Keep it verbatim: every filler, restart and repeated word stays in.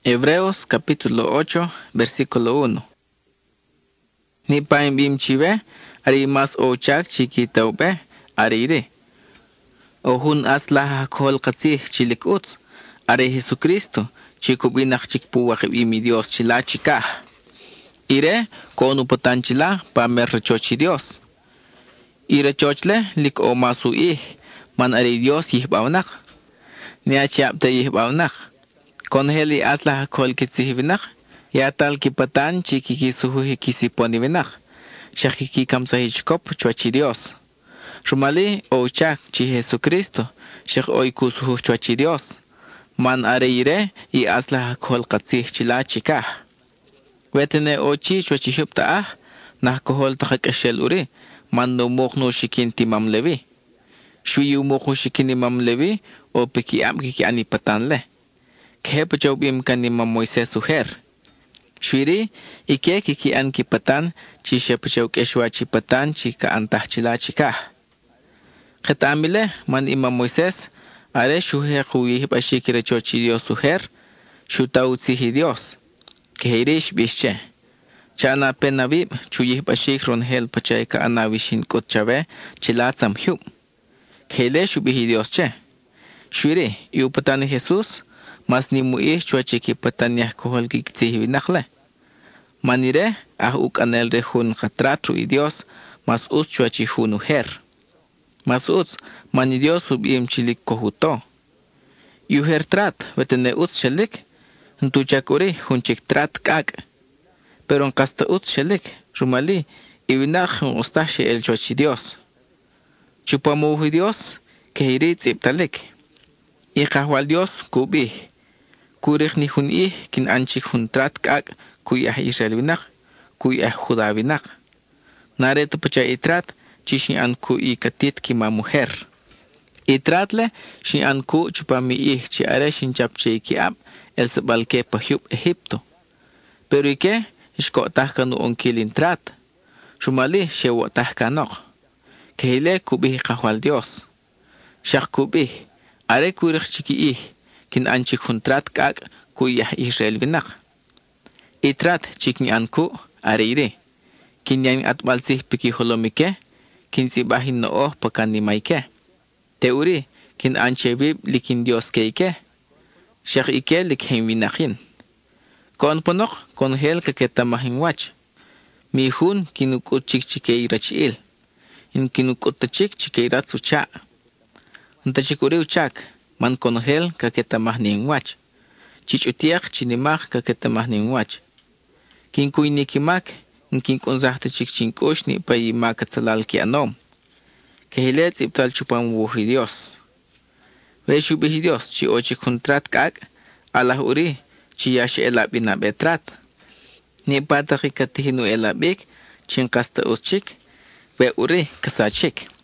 Hebreos capítulo ocho, versículo uno. Ni paim bim chive, ari mas o chak chiquita ube, arire. O hun asla kol katsi chilik uts, ari Jesucristo, chikubinak chikpuwak mi Dios chila chikah. Ire, konu potanchila pa merchochi Dios. Ire chochle lik o masu ih, man ari Dios yihbaunak. Ni achiapte yihbaunak. Con heli asla kol kisihibinak, ya tal kipatan chikiki suhuhi kisiponibinak, shakiki kamsahichkop chuachi Dios. Rumali o chak chi Jesucristo, shak oiku suhu chuachi Dios. Man areire y asla kol katsih chila chikah. Wetene ochi chuachi hupta ah, nah kohol takakashel uri, man no mokno shikin timam levi. Shwi yu mokho shikin imam levi, o peki am kiki anipatan le. Khepa chobim kanima Moises suher. Shwiri, ike kiki an kipatan, chi shepa chok eshwa chipatan chika antah chila chikah. Khetamile, man ima Moises, are shuhe kuwih bashikira chochi Dios suher, shuta utsihi Dios. Kehirish bische. Chana penavib, chuyih bashik ron hel pachay ka anawishin kotchave, chila tsam hyum. Kehile shubihi Dios che. Shwiri, iupatani Jesus, mas ni muih chua chiki patanyah kohol kiktihi nakle. Manire, ah uk anel re hun katratru i Dios, mas us chua chi hunu her. Mas us, mani Dios subim chilik kohuto. Yu her trat, vetene us chelik, ntu chakuri hun chik trat kak. Pero en kasta us chelik, rumali, iwinak hun ustashi el chua chi Dios. Chupamuhi Dios, kehirit iptalik. Ikahwal Dios kubih. Kurich ni hun ih kin anchik hun trat kak kuyah Israel winak, kuyah Juda winak. Nareto pacha itrat chi shi an ku i katit ki ma mujer. Itratle shi an ku chupa mi ih chi are shin chapche ki ab el sabalke pa hyub Egipto. Pero ike ishko tahka nu onkilin trat. Shumali shewo tahka nok. Kehile kubih kahwal Dios. Shak kubih are kurich chiki ih kin anchik huntrat kak kuyah Israel winak. Itrat chikni anku areire. Kin yang atbalsih piki holomike, kin sibahin nooh pakani maike. Teuri, kin anchevib likin Dios keike. Shak ike likhen winakin. Kon ponok, kon hel kaketamahin wach. Mihun kinukut chik chikei rachil. In kinukut chik chikei ratsucha. Untachikuri uchak. Man konhel kaketamah ning wach. Chichutiak chinimak kaketamah ning wach. Kin kuinikimak, kin konzahta chik chinkosh ni pa yi makatsalal ki anom. Kehilet iptal chupam wuhi Dios. Ve shubihi Dios, chi ochi kontrat kak, alah uri, chi yash elab inabetrat. Ni patakikatihinu elabik, chin kasta uschik, ve uri kasachik.